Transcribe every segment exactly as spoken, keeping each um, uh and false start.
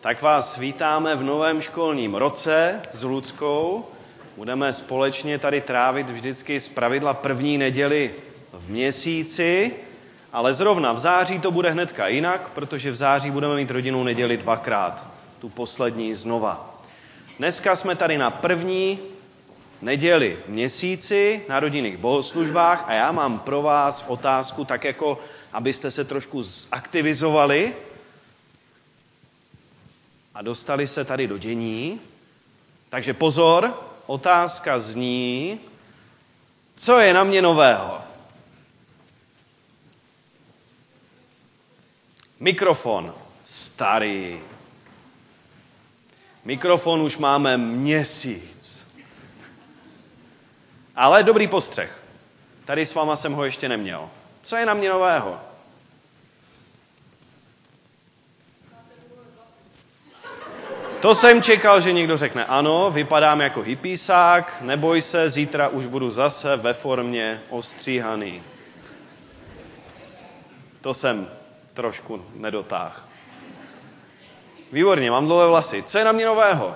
Tak vás vítáme v novém školním roce s Luckou. Budeme společně tady trávit vždycky zpravidla první neděli v měsíci, ale zrovna v září to bude hnedka jinak, protože v září budeme mít rodinnou neděli dvakrát, tu poslední znova. Dneska jsme tady na první neděli v měsíci na rodinných bohoslužbách a já mám pro vás otázku, tak jako abyste se trošku zaktivizovali a dostali se tady do dění. Takže pozor, otázka zní, co je na mě nového? Mikrofon starý. Mikrofon už máme měsíc. Ale dobrý postřeh. Tady s váma jsem ho ještě neměl. Co je na mě nového? To jsem čekal, že někdo řekne ano, vypadám jako hippísák, neboj se, zítra už budu zase ve formě ostříhaný. To jsem trošku nedotáhl. Výborně, mám dlouhé vlasy. Co je na mě nového?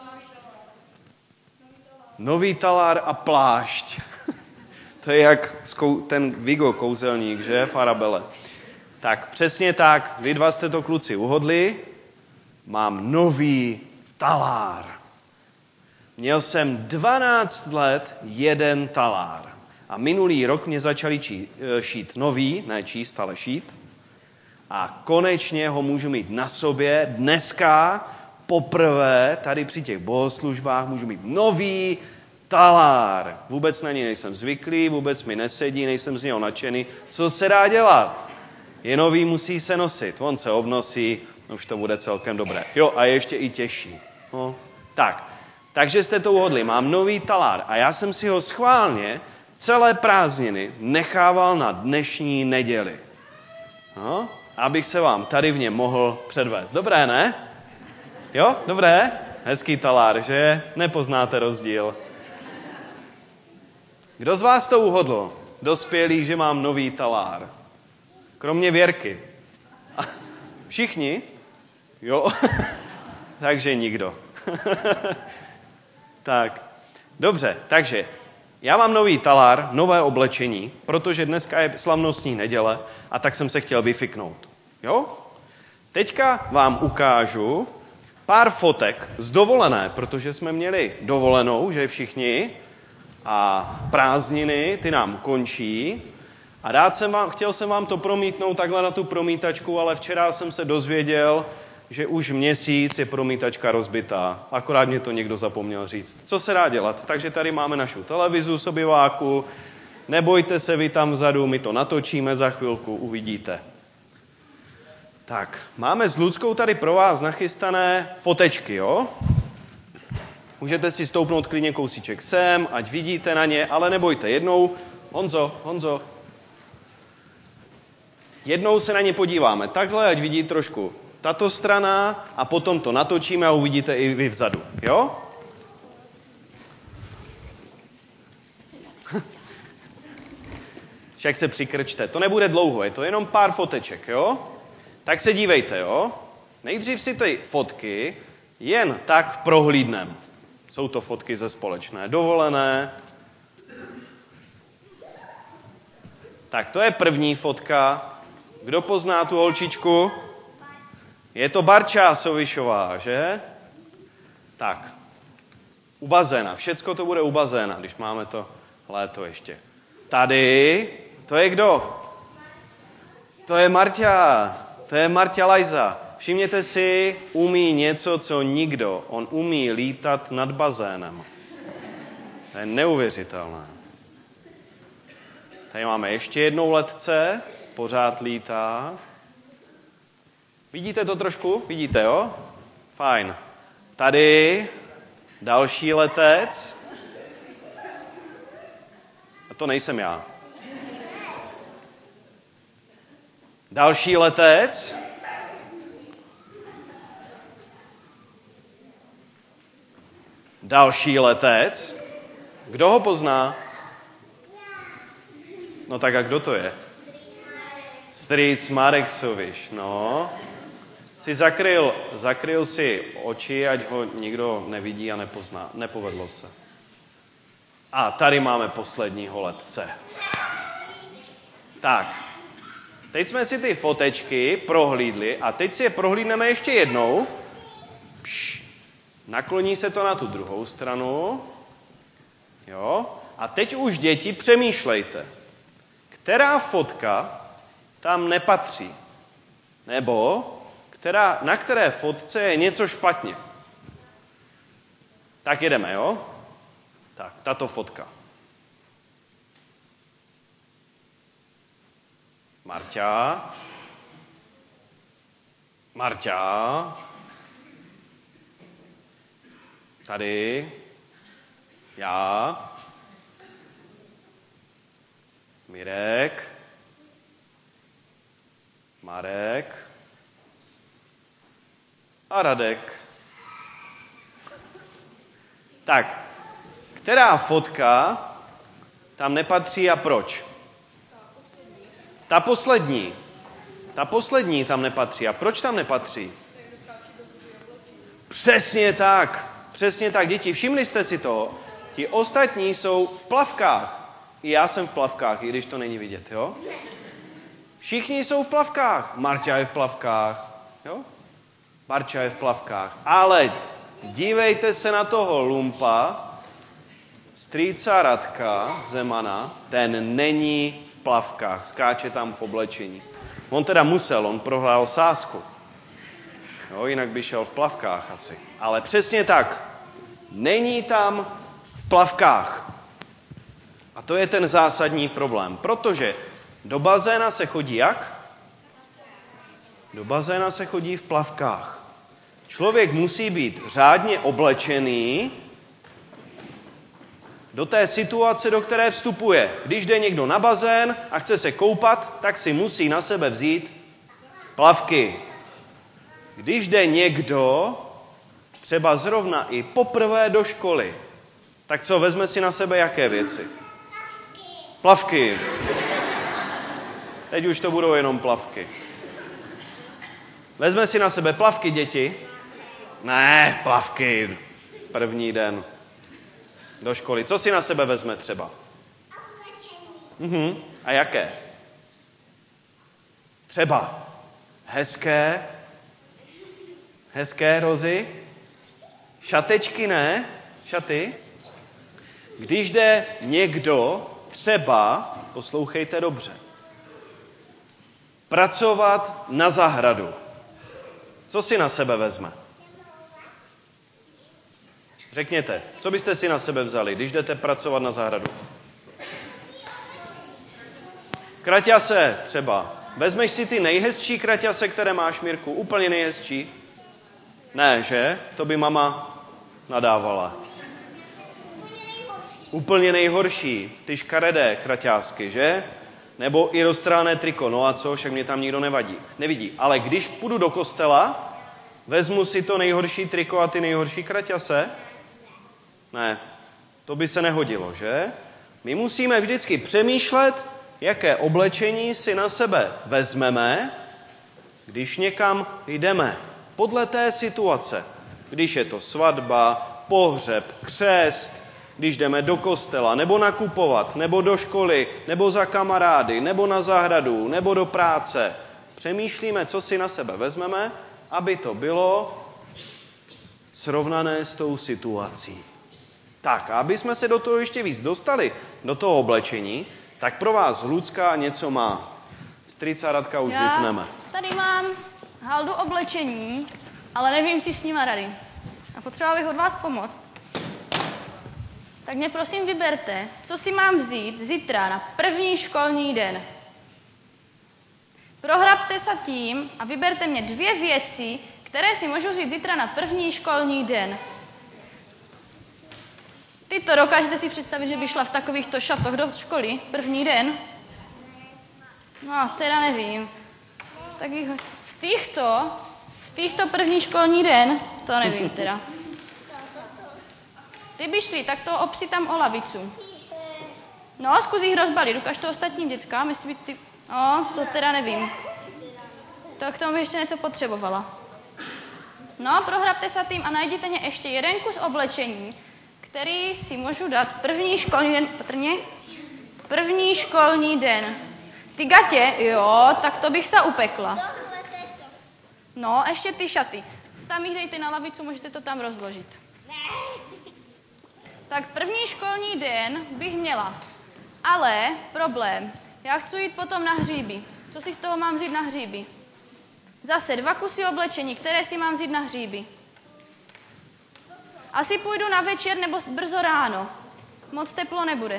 Nový talár a plášť. To je jak ten Vigo kouzelník, že, v Arabele. Tak přesně tak, vy dva jste to kluci uhodli. Mám nový talár. Měl jsem dvanáct let jeden talár. A minulý rok mě začali čí, šít nový, ne číst, ale šít. A konečně ho můžu mít na sobě. Dneska poprvé tady při těch bohoslužbách můžu mít nový talár. Vůbec na něj nejsem zvyklý, vůbec mi nesedí, nejsem z něho nadšený. Co se dá dělat? Je nový, musí se nosit. On se obnosí, už to bude celkem dobré. Jo, a ještě i těžší. No, tak, takže jste to uhodli. Mám nový talár a já jsem si ho schválně celé prázdniny nechával na dnešní neděli. No, abych se vám tady v něm mohl předvést. Dobré, ne? Jo, dobré? Hezký talár, že? Nepoznáte rozdíl. Kdo z vás to uhodl? Dospělý, že mám nový talár. Kromě Věrky. Všichni? Jo? Takže nikdo. Tak, dobře, takže já mám nový talár, nové oblečení, protože dneska je slavnostní neděle a tak jsem se chtěl vyfiknout. Jo? Teďka vám ukážu pár fotek z dovolené, protože jsme měli dovolenou, že všichni, a prázdniny, ty nám končí. A rád jsem vám, chtěl jsem vám to promítnout takhle na tu promítačku, ale včera jsem se dozvěděl, že už měsíc je promítačka rozbitá. Akorát mě to někdo zapomněl říct. Co se dá dělat? Takže tady máme našu televizu z obyváku. Nebojte se, vy tam vzadu, my to natočíme za chvilku, uvidíte. Tak, máme s Luckou tady pro vás nachystané fotečky, jo? Můžete si stoupnout klidně kousíček sem, ať vidíte na ně, ale nebojte, jednou, Honzo, Honzo, jednou se na ně podíváme takhle, ať vidí trošku tato strana a potom to natočíme a uvidíte i vy vzadu, jo? Však se přikrčte, to nebude dlouho, je to jenom pár foteček, jo? Tak se dívejte, jo? Nejdřív si ty fotky jen tak prohlídnem. Jsou to fotky ze společné dovolené. Tak to je první fotka. Kdo pozná tu holčičku? Je to Barča Sovišová, že? Tak, u bazéna. Všecko to bude u bazéna, když máme to léto ještě. Tady, to je kdo? To je Marťa. To je Marťa Lajza. Všimněte si, umí něco, co nikdo. On umí lítat nad bazénem. To je neuvěřitelné. Tady máme ještě jednou letce, pořád lítá. Vidíte to trošku? Vidíte, jo? Fajn. Tady další letec. A to nejsem já. Další letec. Další letec. Kdo ho pozná? No tak a kdo to je? Strýc Marek Soviš, no. si zakryl, zakryl si oči, ať ho nikdo nevidí a nepozná. Nepovedlo se. A tady máme posledního letce. Tak, teď jsme si ty fotečky prohlídli a teď si je prohlídneme ještě jednou. Pš, nakloní se to na tu druhou stranu. Jo? A teď už děti přemýšlejte, která fotka tam nepatří. Nebo která, na které fotce je něco špatně. Tak jedeme, jo? Tak, tato fotka. Marťa. Marťa. Tady. Já. Mirek. Marek. A Radek. Tak, která fotka tam nepatří a proč? Ta poslední. Ta poslední tam nepatří. A proč tam nepatří? Přesně tak. Přesně tak, děti. Všimli jste si toho? Ti ostatní jsou v plavkách. I já jsem v plavkách, i když to není vidět, jo? Všichni jsou v plavkách. Marťa je v plavkách, jo? Marťa je v plavkách. Ale dívejte se na toho lumpa, strýca Radka Zemana, ten není v plavkách, skáče tam v oblečení. On teda musel, on prohrál sázku. Jo, jinak by šel v plavkách asi. Ale přesně tak, není tam v plavkách. A to je ten zásadní problém, protože do bazéna se chodí jak? Do bazéna se chodí v plavkách. Člověk musí být řádně oblečený do té situace, do které vstupuje. Když jde někdo na bazén a chce se koupat, tak si musí na sebe vzít plavky. Když jde někdo, třeba zrovna i poprvé do školy, tak co, vezme si na sebe jaké věci? Plavky. Teď už to budou jenom plavky. Vezme si na sebe plavky, děti? Ne, plavky. První den do školy. Co si na sebe vezme třeba? Mhm. A jaké? Třeba hezké, hezké rozy, šatečky ne, šaty. Když jde někdo třeba, poslouchejte dobře, pracovat na zahradu. Co si na sebe vezme? Řekněte, co byste si na sebe vzali, když jdete pracovat na zahradu? Kraťase třeba. Vezmeš si ty nejhezčí kraťase, které máš, Mirku? Úplně nejhezčí? Ne, že? To by mama nadávala. Úplně nejhorší. Ty škaredé kraťásky, že? Nebo i roztrhané triko. No a co? Však mě tam nikdo nevadí. Nevidí. Ale když půjdu do kostela, vezmu si to nejhorší triko a ty nejhorší kraťase? Ne. To by se nehodilo, že? My musíme vždycky přemýšlet, jaké oblečení si na sebe vezmeme, když někam jdeme. Podle té situace. Když je to svatba, pohřeb, křest, když jdeme do kostela, nebo nakupovat, nebo do školy, nebo za kamarády, nebo na zahradu, nebo do práce. Přemýšlíme, co si na sebe vezmeme, aby to bylo srovnané s tou situací. Tak, a aby jsme se do toho ještě víc dostali, do toho oblečení, tak pro vás Lucka něco má. Strýca Radka už Já vypneme. tady mám haldu oblečení, ale nevím si s nima rady. A potřeba bych od vás pomoct. Tak mě prosím vyberte, co si mám vzít zítra na první školní den. Prohrabte se tím a vyberte mě dvě věci, které si můžu vzít zítra na první školní den. Ty to dokážete si představit, že by šla v takovýchto šatoch do školy první den? No, teda nevím. Tak v těchto, v těchto první školní den, to nevím teda. Ty by šli, tak to opři tam o lavicu. No, zkus jich rozbalit, ukaž to ostatním dětskám, jestli by ty... No, to teda nevím. Tak k tomu by ještě něco potřebovala. No, prohrabte se tím a najděte mě ještě jeden kus oblečení, který si můžu dát první školní den, patrně? První školní den. Ty gatě, jo, tak to bych se upekla. No, ještě ty šaty. Tam jich dejte na lavicu, můžete to tam rozložit. Tak první školní den bych měla. Ale problém, já chci jít potom na hříby. Co si z toho mám vzít na hříby? Zase dva kusy oblečení, které si mám vzít na hříby. Asi půjdu na večer nebo brzo ráno. Moc teplo nebude.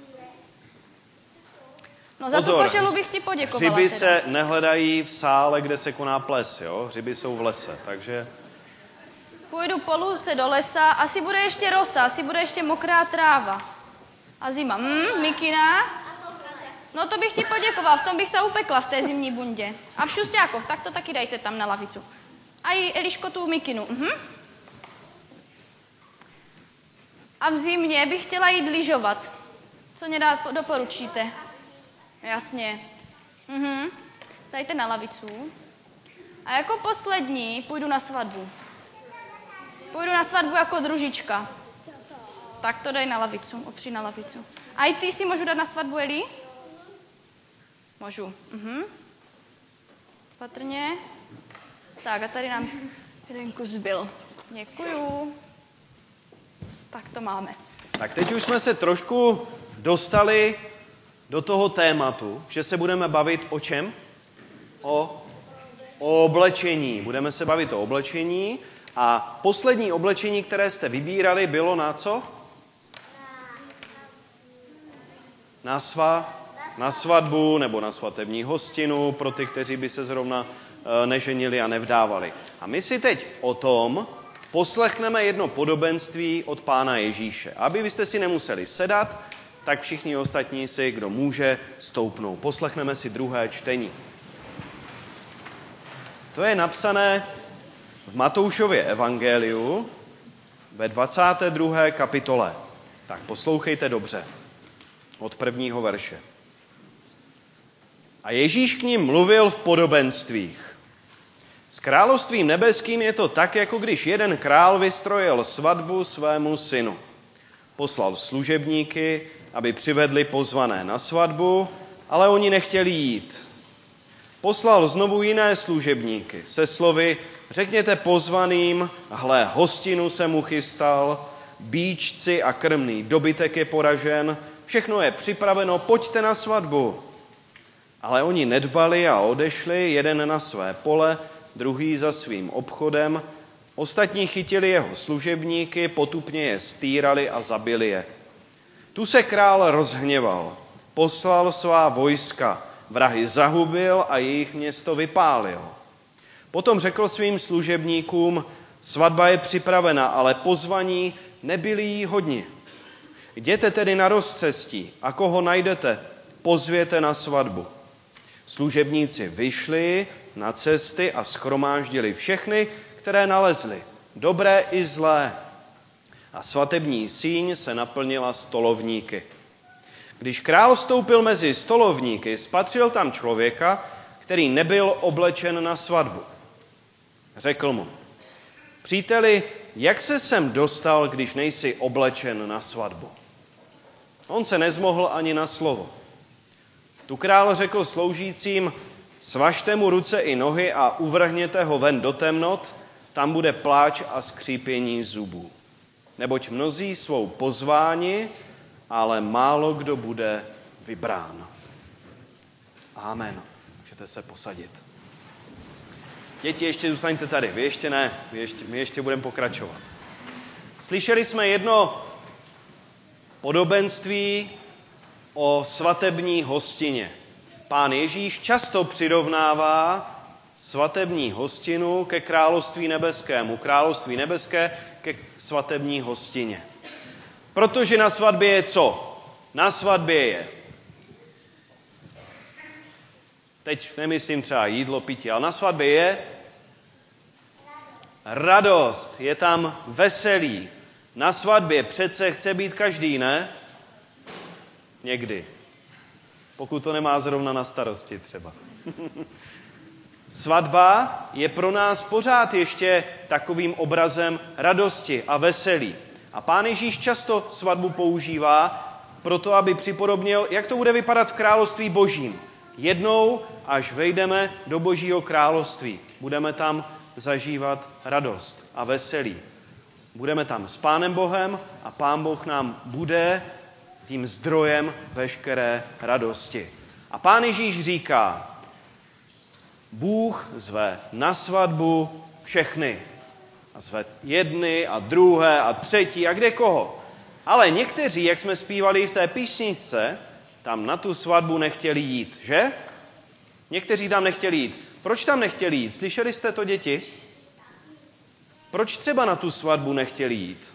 No za Pozor, tu košelu bych ti poděkovala. Hřiby teda. se nehledají v sále, kde se koná ples, jo? Hřiby jsou v lese, takže... Půjdu po lůce do lesa, asi bude ještě rosa, asi bude ještě mokrá tráva. A zima. Hm, mikina? No to bych ti poděkoval, v tom bych se upekla v té zimní bundě. A v šusťákov, tak to taky dajte tam na lavicu. A i Eliško tu mikinu. Mhm. A v zimě bych chtěla jít lyžovat. Co mě dá, doporučíte? Jasně. Mhm. Dajte na lavicu. A jako poslední půjdu na svatbu. Půjdu na svatbu jako družička. Tak to dej na lavicu, opři na lavicu. A i ty si můžu dát na svatbu, Eli? Můžu. Mhm. Patrně. Tak a tady nám jeden kus zbyl. Děkuju. Tak to máme. Tak teď už jsme se trošku dostali do toho tématu, že se budeme bavit o čem? O, o oblečení. Budeme se bavit o oblečení. A poslední oblečení, které jste vybírali, bylo na co? Na, sva, na svatbu nebo na svatební hostinu pro ty, kteří by se zrovna e, neženili a nevdávali. A my si teď o tom poslechneme jedno podobenství od Pána Ježíše. Aby byste si nemuseli sedat, tak všichni ostatní si, kdo může, stoupnou. Poslechneme si druhé čtení. To je napsané v Matoušově evangeliu ve dvacáté druhé kapitole. Tak poslouchejte dobře. Od prvního verše. A Ježíš k nim mluvil v podobenstvích. S královstvím nebeským je to tak, jako když jeden král vystrojil svatbu svému synu. Poslal služebníky, aby přivedli pozvané na svatbu, ale oni nechtěli jít. Poslal znovu jiné služebníky se slovy: řekněte pozvaným, hle, hostinu jsem uchystal, bíčci a krmný dobytek je poražen, všechno je připraveno, pojďte na svatbu. Ale oni nedbali a odešli, jeden na své pole, druhý za svým obchodem. Ostatní chytili jeho služebníky, potupně je stýrali a zabili je. Tu se král rozhněval, poslal svá vojska, vrahy zahubil a jejich město vypálil. Potom řekl svým služebníkům: svatba je připravena, ale pozvaní nebyli jí hodni. Jděte tedy na rozcestí a koho najdete, pozvěte na svatbu. Služebníci vyšli na cesty a shromáždili všechny, které nalezli, dobré i zlé. A svatební síň se naplnila stolovníky. Když král vstoupil mezi stolovníky, spatřil tam člověka, který nebyl oblečen na svatbu. Řekl mu: příteli, jak se sem dostal, když nejsi oblečen na svatbu? On se nezmohl ani na slovo. Tu král řekl sloužícím: svažte mu ruce i nohy a uvrhněte ho ven do temnot, tam bude pláč a skřípění zubů. Neboť mnozí svou pozváni, ale málo kdo bude vybrán. Amen. Můžete se posadit. Děti, ještě zůstaňte tady. Vy ještě ne. Vy ještě, my ještě budeme pokračovat. Slyšeli jsme jedno podobenství o svatební hostině. Pán Ježíš často přirovnává svatební hostinu ke království nebeskému. Království nebeské ke svatební hostině. Protože na svatbě je co? Na svatbě je. Teď nemyslím třeba jídlo, pití, ale na svatbě je radost. Je tam veselí. Na svatbě přece chce být každý, ne? Někdy. Pokud to nemá zrovna na starosti třeba. Svatba je pro nás pořád ještě takovým obrazem radosti a veselí. A Pán Ježíš často svatbu používá proto, aby připodobnil, jak to bude vypadat v království božím. Jednou, až vejdeme do božího království, budeme tam zažívat radost a veselí. Budeme tam s Pánem Bohem a Pán Boh nám bude tím zdrojem veškeré radosti. A Pán Ježíš říká, Bůh zve na svatbu všechny. A zve jedny a druhé a třetí a kde koho. Ale někteří, jak jsme zpívali v té písničce, tam na tu svatbu nechtěli jít, že? Někteří tam nechtěli jít. Proč tam nechtěli jít? Slyšeli jste to, děti? Proč třeba na tu svatbu nechtěli jít?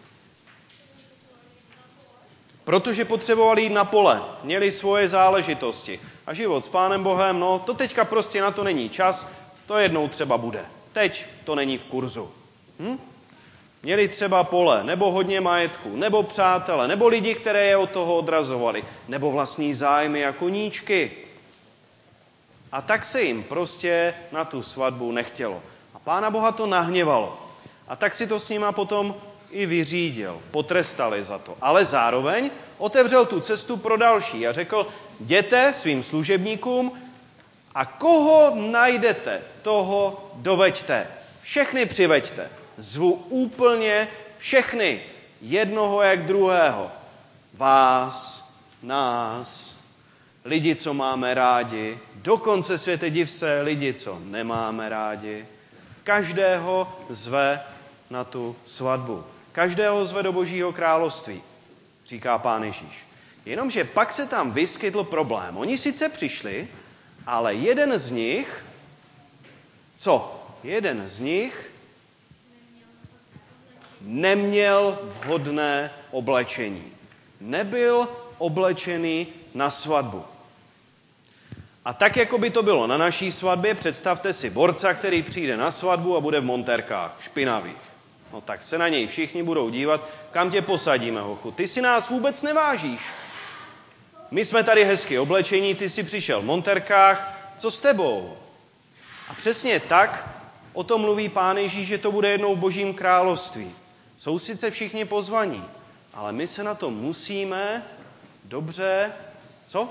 Protože potřebovali jít na pole, měli svoje záležitosti. A život s Pánem Bohem, no to teďka prostě na to není čas, to jednou třeba bude. Teď to není v kurzu. Hm? Měli třeba pole, nebo hodně majetku, nebo přátele, nebo lidi, které je od toho odrazovali, nebo vlastní zájmy a koníčky. A tak se jim prostě na tu svatbu nechtělo. A Pána Boha to nahněvalo. A tak si to s nima potom i vyřídil, potrestali za to. Ale zároveň otevřel tu cestu pro další a řekl, jděte svým služebníkům a koho najdete, toho doveďte. Všechny přiveďte. Zvu úplně všechny, jednoho jak druhého. Vás, nás, lidi, co máme rádi, dokonce světe div se, lidi, co nemáme rádi. Každého zve na tu svatbu. Každého zve do Božího království, říká Pán Ježíš. Jenomže pak se tam vyskytl problém. Oni sice přišli, ale jeden z nich, co? Jeden z nich neměl vhodné oblečení. Nebyl oblečený na svatbu. A tak, jako by to bylo na naší svatbě, představte si borca, který přijde na svatbu a bude v montérkách, špinavých. No tak se na něj všichni budou dívat, kam tě posadíme, hochu. Ty si nás vůbec nevážíš. My jsme tady hezky oblečení, ty si přišel v montérkách, co s tebou? A přesně tak o tom mluví Pán Ježíš, že to bude jednou v Božím království. Jsou sice všichni pozvaní, ale my se na to musíme dobře, co?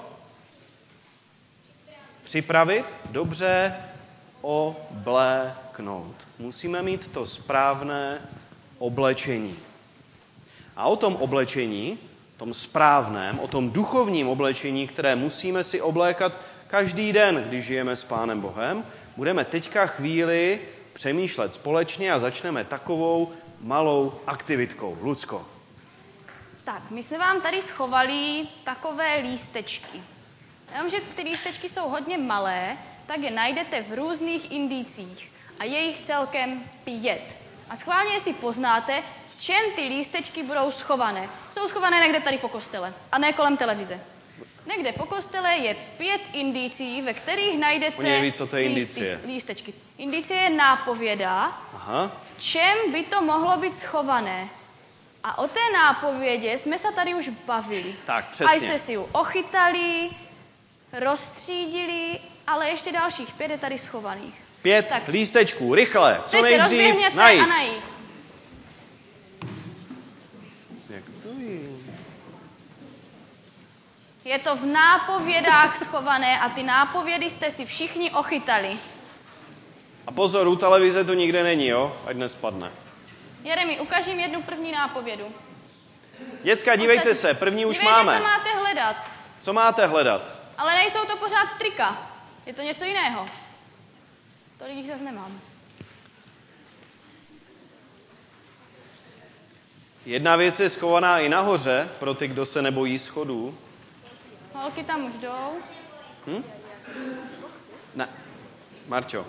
Připravit, dobře obléknout. Musíme mít to správné oblečení. A o tom oblečení, tom správném, o tom duchovním oblečení, které musíme si oblékat každý den, když žijeme s Pánem Bohem, budeme teďka chvíli přemýšlet společně a začneme takovou malou aktivitkou. Lucko. Tak, my jsme vám tady schovali takové lístečky. Jenomže ty lístečky jsou hodně malé, tak je najdete v různých indicích. A je jich celkem pět. A schválně si poznáte, v čem ty lístečky budou schované. Jsou schované někde tady po kostele a ne kolem televize. Někde po kostele je pět indicí, ve kterých najdete Oni neví, co to je indicie. lístečky. Indicie je nápověda, Aha. čem by to mohlo být schované. A o té nápovědě jsme se tady už bavili. Tak, přesně. A jste si ji ochytali, rozstřídili, ale ještě dalších pět je tady schovaných. Pět tak. lístečků, rychle, co Teď nejdřív najít. a najít. Jak to je? Je to v nápovědách schované a ty nápovědy jste si všichni ochytali. A pozor, u televize to nikde není, jo? Ať nespadne. Jeremi, ukaž jim jednu první nápovědu. Děcka, dívejte se, první už dívejte, máme. co máte hledat. Co máte hledat? Ale nejsou to pořád trika. Je to něco jiného. Tolik jich zase nemám. Jedna věc je schovaná i nahoře, pro ty, kdo se nebojí schodů. Holky tam už jdou. Hm? Ne. Marťo.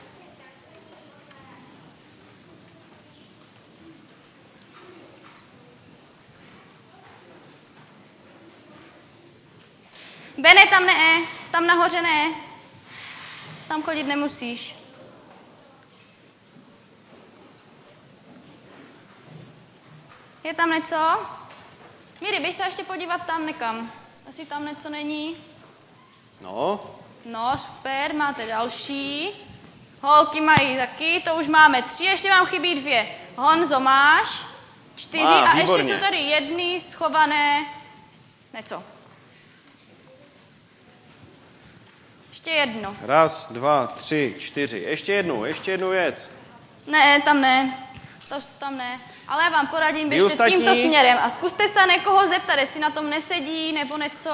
Bene, tam ne, tam nahoře ne. Tam chodit nemusíš. Je tam něco? Míry, běž se ještě podívat tam nekam. Asi tam něco není. No. No, super, máte další. Holky mají taky, to už máme tři, ještě vám chybí dvě. Honzo, máš? Čtyři Má, a výborně. ještě jsou tady jedny schované. Něco. Ještě jedno. Raz, dva, tři, čtyři. Ještě jednu, ještě jednu věc. Ne, tam ne. To tam ne. Ale já vám poradím, Vy běžte ostatní? tímto směrem a zkuste se někoho zeptat, jestli na tom nesedí nebo něco.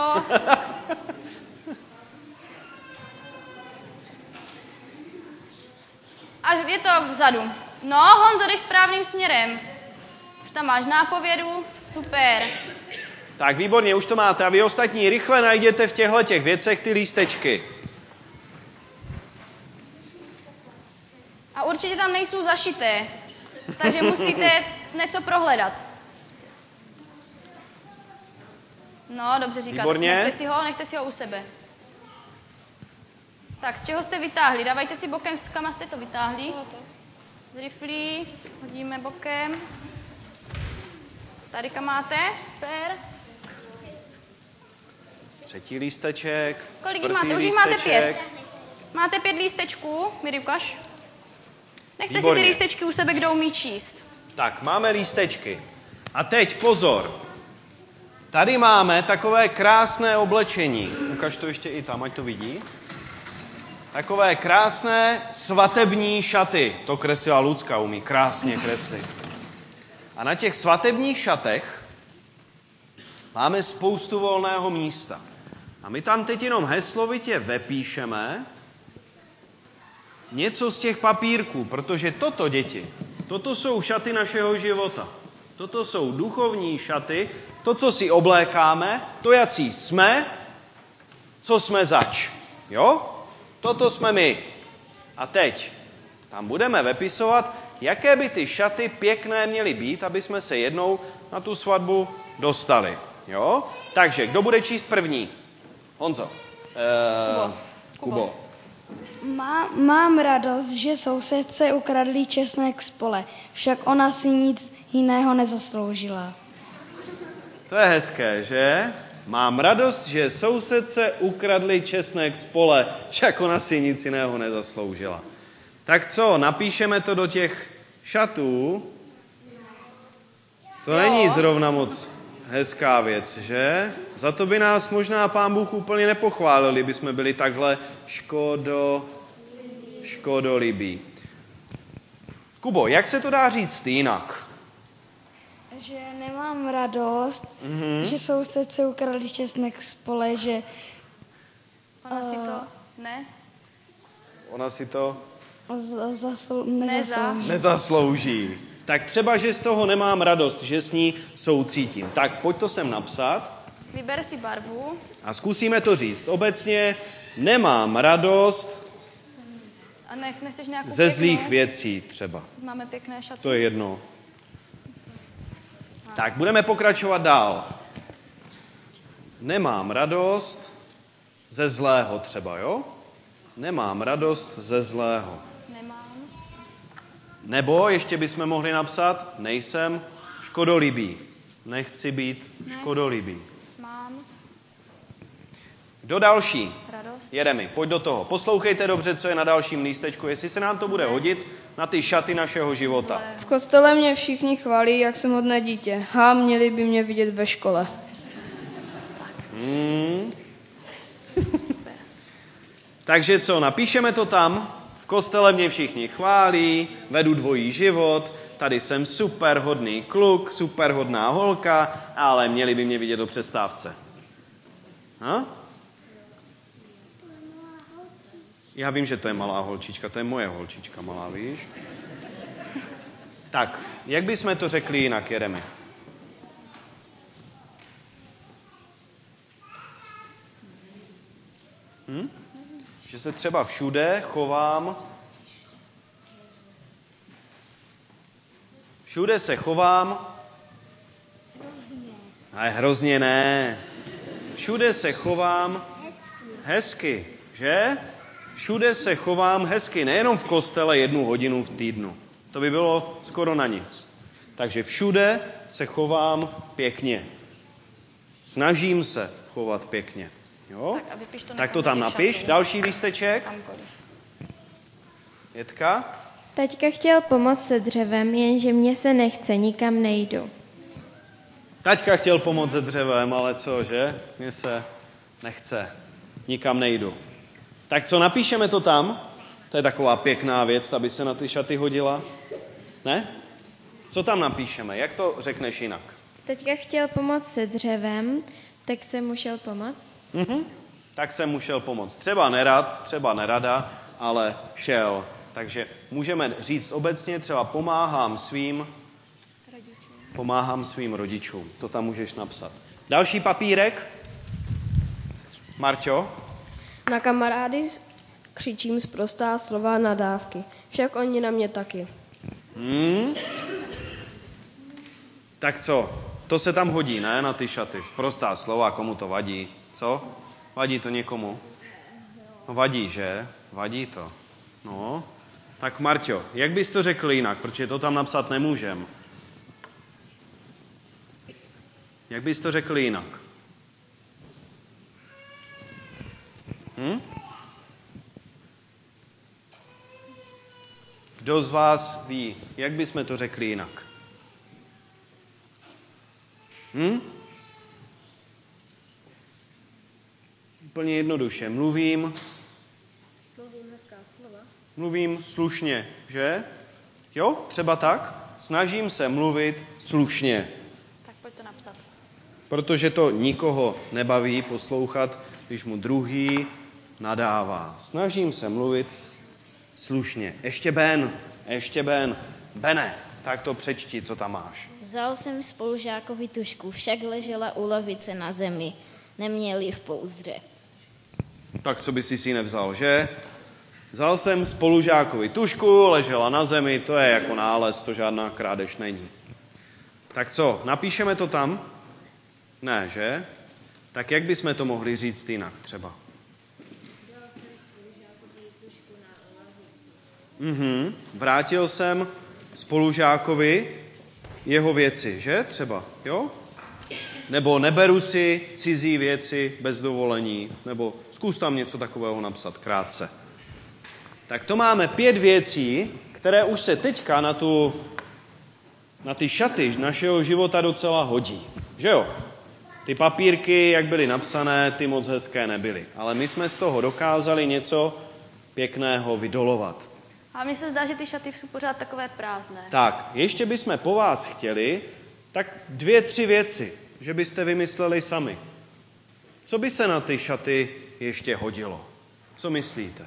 A je to vzadu. No, Honzo, jdeš správným směrem. Už tam máš nápovědu, super. Tak výborně, už to máte. A vy ostatní rychle najděte v těchto těch věcech ty lístečky. A určitě tam nejsou zašité, takže musíte něco prohledat. No, dobře říkáte. Výborně. Nechte si ho, nechte si ho u sebe. Tak, z čeho jste vytáhli? Dávajte si bokem, s kama jste to vytáhli. Z riflí, hodíme bokem. Tady kam máte, super. Třetí lísteček. Kolik jich čtvrtý máte? Už jich máte lísteček. pět. Máte pět lístečků, Miri, ukaž. Nechte Výborně. si ty lístečky u sebe, kdo umí číst. Tak, máme lístečky. A teď pozor. Tady máme takové krásné oblečení. Ukaž to ještě i tam, ať to vidí. Takové krásné svatební šaty. To kreslila Lucka, umí krásně kreslit. A na těch svatebních šatech máme spoustu volného místa. A my tam teď jenom heslovitě vepíšeme něco z těch papírků, protože toto, děti, toto jsou šaty našeho života. Toto jsou duchovní šaty, to, co si oblékáme, to, jací jsme, co jsme zač. Jo? Toto jsme my. A teď tam budeme vepisovat, jaké by ty šaty pěkné měly být, aby jsme se jednou na tu svatbu dostali. Jo? Takže, kdo bude číst první? Honzo. Kubo. Kubo. Má, mám radost, že sousedce ukradli česnek z pole, však ona si nic jiného nezasloužila. To je hezké, že? Mám radost, že sousedce ukradli česnek z pole, však ona si nic jiného nezasloužila. Tak co, napíšeme to do těch šatů? To Jo. není zrovna moc hezká věc, že? Za to by nás možná Pán Bůh úplně nepochválil, kdyby jsme byli takhle škodo, škodolibí. Kubo, jak se to dá říct jinak? Že nemám radost, Mhm. že sousedce ukradli česnek z pole, že Ona si Eh. to, ne? Ona si to z- zasl- nezaslouží. nezaslouží. Tak třeba, že z toho nemám radost, že s ní soucítím. Tak pojď to sem napsat Vyber si barvu. a zkusíme to říct. Obecně nemám radost A nech, nechceš nějakou ze pěknou? zlých věcí třeba. Máme pěkné šaty. To je jedno. Tak, budeme pokračovat dál. Nemám radost ze zlého třeba, jo? Nemám radost ze zlého. Nemám. Nebo ještě bychom mohli napsat, nejsem škodolibý. Nechci být Ne. škodolibý. Mám Kdo další? radost. Jedeme, pojď do toho. Poslouchejte dobře, co je na dalším lístečku, jestli se nám to bude hodit na ty šaty našeho života. V kostele mě všichni chválí, jak jsem hodné dítě. Ha, měli by mě vidět ve škole. Hmm. Takže co, napíšeme to tam? V kostele mě všichni chválí, vedu dvojí život, tady jsem super hodný kluk, super hodná holka, ale měli by mě vidět o přestávce. Ha? Já vím, že to je malá holčička, to je moje holčička malá, víš? Tak, jak bychom to řekli jinak, Jeremy? Hm? Že se třeba všude chovám, všude se chovám, ale hrozně ne. Všude se chovám hezky, že? Všude se chovám hezky, nejenom v kostele jednu hodinu v týdnu. To by bylo skoro na nic. Takže všude se chovám pěkně. Snažím se chovat pěkně. Jo? Tak a vypiš to Tak to někam tam do těch napiš. šatů. Další lísteček. Kamkoliv. Jitka? Taťka chtěl pomoct se dřevem, jenže mně se nechce, nikam nejdu. Taťka chtěl pomoct se dřevem, ale co, že? Mně se nechce, nikam nejdu. Tak co, napíšeme to tam? To je taková pěkná věc, aby se na ty šaty hodila. Ne? Co tam napíšeme? Jak to řekneš jinak? Taťka chtěl pomoct se dřevem, tak jsem mu šel pomoct. Mhm. Tak jsem mu šel pomoct. Třeba nerad, třeba nerada, ale šel. Takže můžeme říct obecně, třeba pomáhám svým rodičům. Pomáhám svým rodičům. To tam můžeš napsat. Další papírek? Marťo? Na kamarády křičím sprostá slova nadávky. Však oni na mě taky. Hmm? Tak co? To se tam hodí, ne? Na ty šaty. Sprostá slova, komu to vadí? Co? Vadí to někomu? No vadí, že? Vadí to. No. Tak Marťo, jak bys to řekl jinak? Protože to tam napsat nemůžem. Jak bys to řekl jinak? Hm? Kdo z vás ví, jak bychom to řekli jinak? Hm? Úplně jednoduše. Mluvím. Mluvím hezká slova. Mluvím slušně, že? Jo, třeba tak? Snažím se mluvit slušně. Tak pojď to napsat. Protože to nikoho nebaví poslouchat, když mu druhý nadává. Snažím se mluvit slušně. Ještě Ben, ještě Ben. Bene, tak to přečti, co tam máš. Vzal jsem spolužákovi tužku, však ležela u lavice na zemi. Neměl ji v pouzdře. Tak co by si si nevzal, že? Vzal jsem spolužákovi tužku, ležela na zemi, to je jako nález, to žádná krádež není. Tak co, napíšeme to tam? Ne, že? Tak jak bychom to mohli říct jinak třeba? Dal jsem spolužákovi tužku na lavici. Mhm. Vrátil jsem spolužákovi jeho věci, že? Třeba, jo? Nebo neberu si cizí věci bez dovolení, nebo zkus tam něco takového napsat krátce. Tak to máme pět věcí, které už se teďka na, tu, na ty šaty našeho života docela hodí. Že jo? Ty papírky, jak byly napsané, ty moc hezké nebyly. Ale my jsme z toho dokázali něco pěkného vydolovat. A mně se zdá, že ty šaty jsou pořád takové prázdné. Tak, ještě bychom po vás chtěli, tak dvě, tři věci, že byste vymysleli sami. Co by se na ty šaty ještě hodilo? Co myslíte?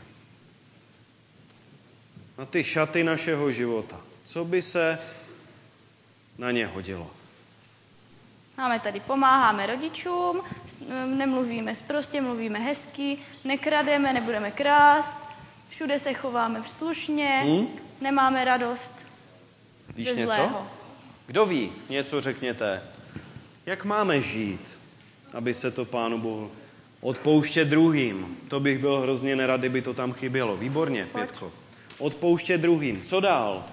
Na ty šaty našeho života. Co by se na ně hodilo? Máme tady, pomáháme rodičům, nemluvíme sprostě, mluvíme hezky, nekrademe, nebudeme krást, všude se chováme slušně, hmm? nemáme radost Víš ze něco? zlého. Kdo ví? Něco řekněte. Jak máme žít, aby se to Pánu Bohu odpouštět druhým? To bych byl hrozně nerad, kdyby to tam chybělo. Výborně, Pojď. Pětko. Odpouštět druhým. Co dál?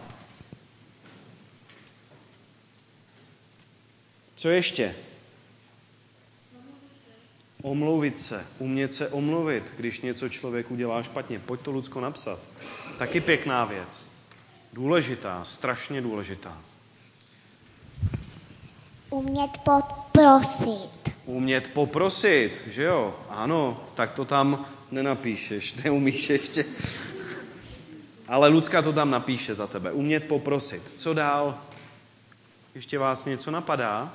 Co ještě? Omluvit se. Umět se omluvit, když něco člověk udělá špatně. Pojď to, Lucko, napsat. Taky pěkná věc. Důležitá, strašně důležitá. Umět poprosit. Umět poprosit, že jo? Ano, tak to tam nenapíšeš, neumíš ještě. Ale Lucka to tam napíše za tebe. Umět poprosit. Co dál? Ještě vás něco napadá?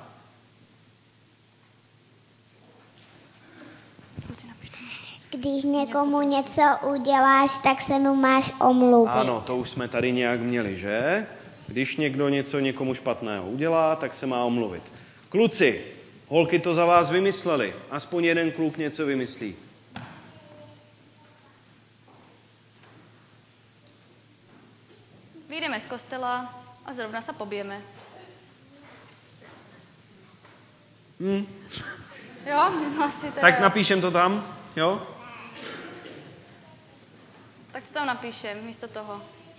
Když někomu něco uděláš, tak se mu máš omluvit. Ano, to už jsme tady nějak měli, že? Když někdo něco někomu špatného udělá, tak se má omluvit. Kluci, holky to za vás vymysleli. Aspoň jeden kluk něco vymyslí. Vyjdeme z kostela a zrovna se pobijeme. Hm. Jo? Asi teda Tak jo. napíšem to tam, jo? Tak co tam napíšem místo toho?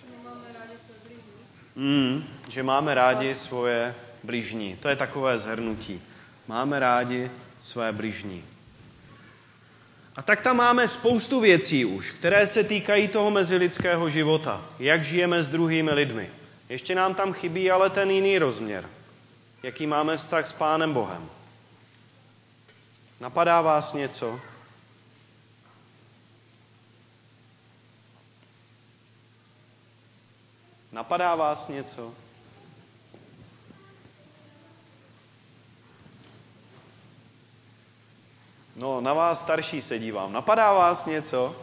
Mm, že máme rádi svoje bližní. To je takové shrnutí. Máme rádi své bližní. A tak tam máme spoustu věcí už, které se týkají toho mezilidského života. Jak žijeme s druhými lidmi. Ještě nám tam chybí ale ten jiný rozměr. Jaký máme vztah s Pánem Bohem. Napadá vás něco? Napadá vás něco? No, na vás starší se dívám. Napadá vás něco?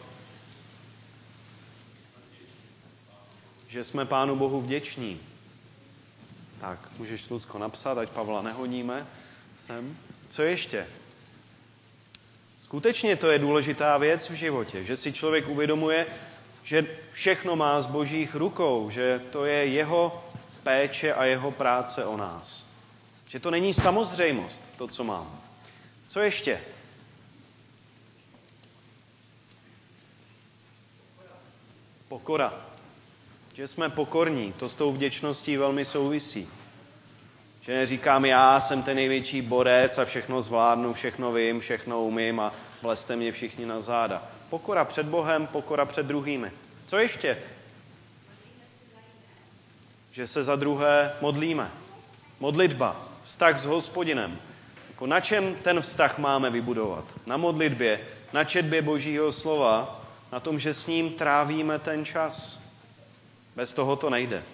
Že jsme Pánu Bohu vděční. Tak, můžeš, Lucko, napsat, ať Pavla nehodíme sem. Co ještě? Skutečně to je důležitá věc v životě, že si člověk uvědomuje, že všechno má z Božích rukou, že to je jeho péče a jeho práce o nás. Že to není samozřejmost, to, co mám. Co ještě? Pokora. Že jsme pokorní, to s tou vděčností velmi souvisí. Že neříkám, já jsem ten největší borec a všechno zvládnu, všechno vím, všechno umím a vlezte mě všichni na záda. Pokora před Bohem, pokora před druhými. Co ještě? Že se za druhé modlíme. Modlitba, vztah s Hospodinem. Jako na čem ten vztah máme vybudovat? Na modlitbě, na četbě Božího slova, na tom, že s ním trávíme ten čas. Bez toho to nejde.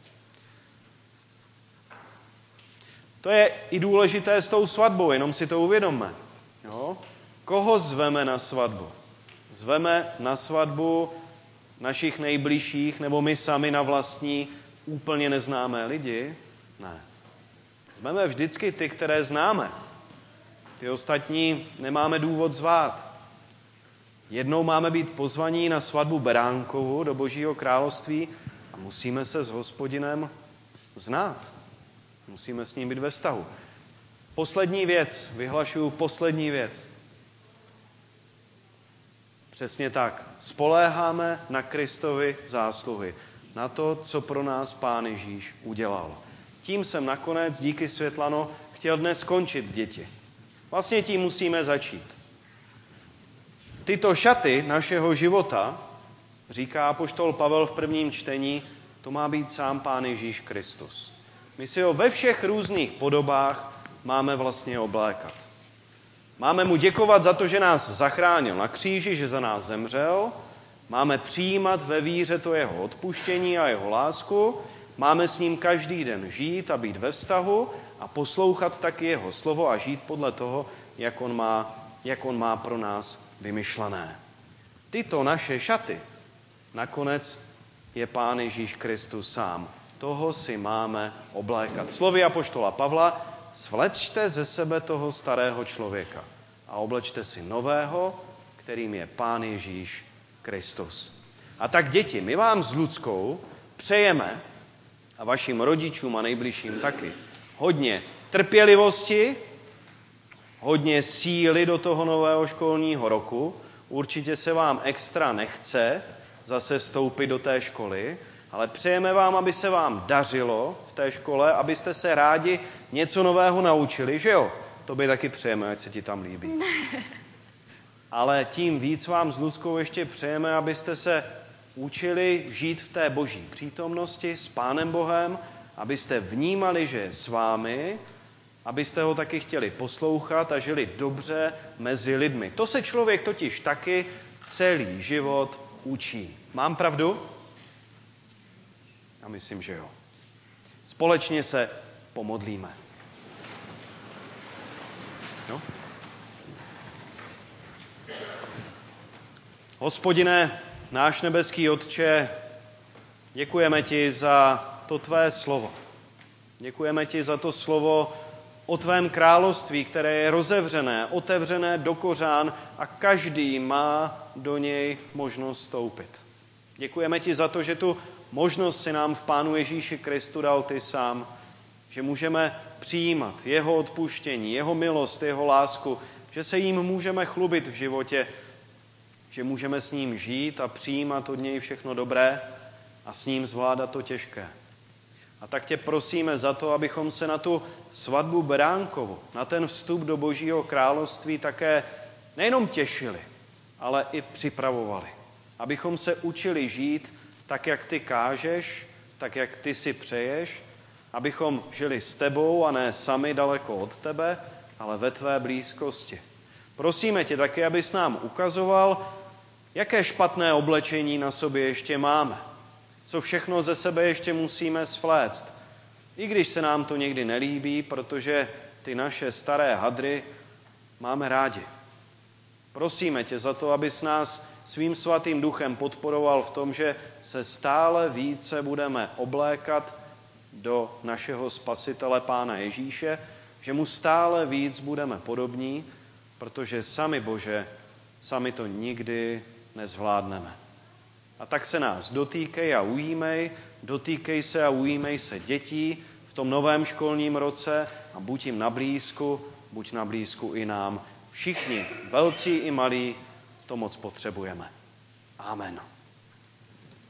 To je i důležité s tou svatbou, jenom si to uvědomme. Jo? Koho zveme na svatbu? Zveme na svatbu našich nejbližších, nebo my sami na vlastní úplně neznámé lidi? Ne. Zveme vždycky ty, které známe. Ty ostatní nemáme důvod zvát. Jednou máme být pozvaní na svatbu Beránkovu do Božího království a musíme se s Hospodinem znát. Musíme s ním být ve vztahu. Poslední věc, vyhlašuju poslední věc. Přesně tak. Spoléháme na Kristovi zásluhy. Na to, co pro nás Pán Ježíš udělal. Tím jsem nakonec, díky Světlano, chtěl dnes skončit, děti. Vlastně tím musíme začít. Tyto šaty našeho života, říká apoštol Pavel v prvním čtení, to má být sám Pán Ježíš Kristus. My si ho ve všech různých podobách máme vlastně oblékat. Máme mu děkovat za to, že nás zachránil na kříži, že za nás zemřel. Máme přijímat ve víře to jeho odpuštění a jeho lásku. Máme s ním každý den žít a být ve vztahu a poslouchat taky jeho slovo a žít podle toho, jak on má, jak on má pro nás vymyšlené. Tyto naše šaty nakonec je Pán Ježíš Kristus sám. Toho si máme oblékat. Slovy apoštola Pavla, svlečte ze sebe toho starého člověka a oblečte si nového, kterým je Pán Ježíš Kristus. A tak děti, my vám s Luckou přejeme, a vašim rodičům a nejbližším taky, hodně trpělivosti, hodně síly do toho nového školního roku. Určitě se vám extra nechce zase vstoupit do té školy, ale přejeme vám, aby se vám dařilo v té škole, abyste se rádi něco nového naučili, že jo? To by taky přejeme, ať se ti tam líbí. Ale tím víc vám s Luckou ještě přejeme, abyste se učili žít v té Boží přítomnosti s Pánem Bohem, abyste vnímali, že je s vámi, abyste ho taky chtěli poslouchat a žili dobře mezi lidmi. To se člověk totiž taky celý život učí. Mám pravdu? A myslím, že jo. Společně se pomodlíme. No? Hospodine, náš nebeský Otče, děkujeme ti za to tvé slovo. Děkujeme ti za to slovo o tvém království, které je rozevřené, otevřené do kořán a každý má do něj možnost vstoupit. Děkujeme ti za to, že tu možnost si nám v Pánu Ježíši Kristu dal ty sám, že můžeme přijímat jeho odpuštění, jeho milost, jeho lásku, že se jím můžeme chlubit v životě, že můžeme s ním žít a přijímat od něj všechno dobré a s ním zvládat to těžké. A tak tě prosíme za to, abychom se na tu svatbu Beránkovu, na ten vstup do Božího království také nejenom těšili, ale i připravovali. Abychom se učili žít tak, jak ty kážeš, tak, jak ty si přeješ, abychom žili s tebou a ne sami daleko od tebe, ale ve tvé blízkosti. Prosíme tě taky, abys nám ukazoval, jaké špatné oblečení na sobě ještě máme. Co všechno ze sebe ještě musíme svléct. I když se nám to někdy nelíbí, protože ty naše staré hadry máme rádi. Prosíme tě za to, abys nás svým svatým duchem podporoval v tom, že se stále více budeme oblékat do našeho spasitele Pána Ježíše, že mu stále víc budeme podobní, protože sami, Bože, sami to nikdy nezvládneme. A tak se nás dotýkej a ujímej, dotýkej se a ujímej se dětí v tom novém školním roce a buď jim na blízku, buď na blízku i nám. Všichni, velcí i malí, to moc potřebujeme. Amen.